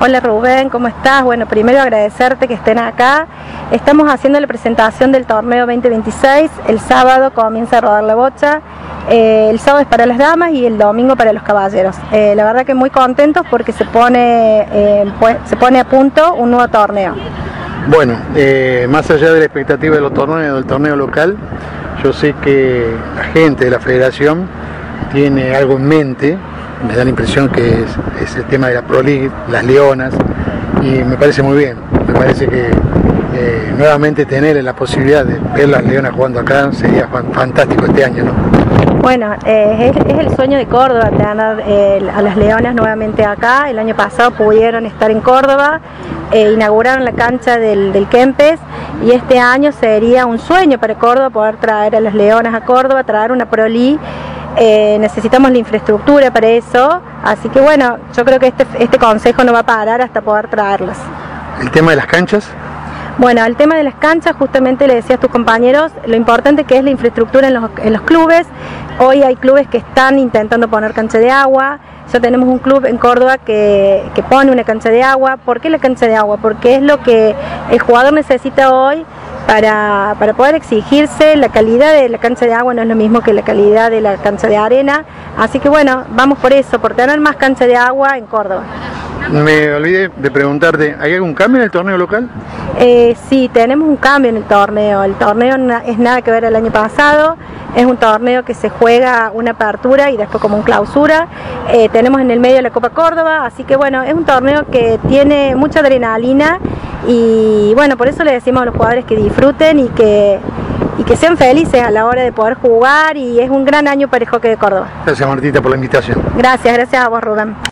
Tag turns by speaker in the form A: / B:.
A: Hola Rubén, ¿cómo estás? Bueno, primero agradecerte que estén acá. Estamos haciendo la presentación del torneo 2026. El sábado comienza a rodar la bocha. El sábado es para las damas y el domingo para los caballeros. La verdad que muy contentos porque se pone a punto un nuevo torneo.
B: Bueno, más allá de la expectativa de los torneos, del torneo local, yo sé que la gente de la federación tiene algo en mente. Me da la impresión que es el tema de la Pro League, las leonas, y me parece muy bien. Me parece que nuevamente tener la posibilidad de ver las leonas jugando acá sería fantástico este año, ¿no?
A: Bueno, es el sueño de Córdoba tener a las leonas nuevamente acá. El año pasado pudieron estar en Córdoba, inauguraron la cancha del Kempes, y este año sería un sueño para Córdoba poder traer a las leonas a Córdoba, traer una Pro League. Necesitamos la infraestructura para eso, así que bueno, yo creo que este consejo no va a parar hasta poder traerlas.
B: ¿El tema de las canchas?
A: Bueno, el tema de las canchas, justamente le decía a tus compañeros, lo importante que es la infraestructura en los clubes. Hoy hay clubes que están intentando poner cancha de agua. Ya tenemos un club en Córdoba que pone una cancha de agua. ¿Por qué la cancha de agua? Porque es lo que el jugador necesita hoy para poder exigirse. La calidad de la cancha de agua no es lo mismo que la calidad de la cancha de arena. Así que bueno, vamos por eso, por tener más cancha de agua en Córdoba.
B: Me olvidé de preguntarte, ¿hay algún cambio en el torneo local?
A: Sí, tenemos un cambio en el torneo. El torneo es nada que ver al año pasado. Es un torneo que se juega una apertura y después como un clausura. Tenemos en el medio la Copa Córdoba, así que bueno, es un torneo que tiene mucha adrenalina y bueno, por eso le decimos a los jugadores que disfruten y que sean felices a la hora de poder jugar, y es un gran año para el hockey de Córdoba.
B: Gracias, Martita, por la invitación.
A: Gracias a vos, Rubén.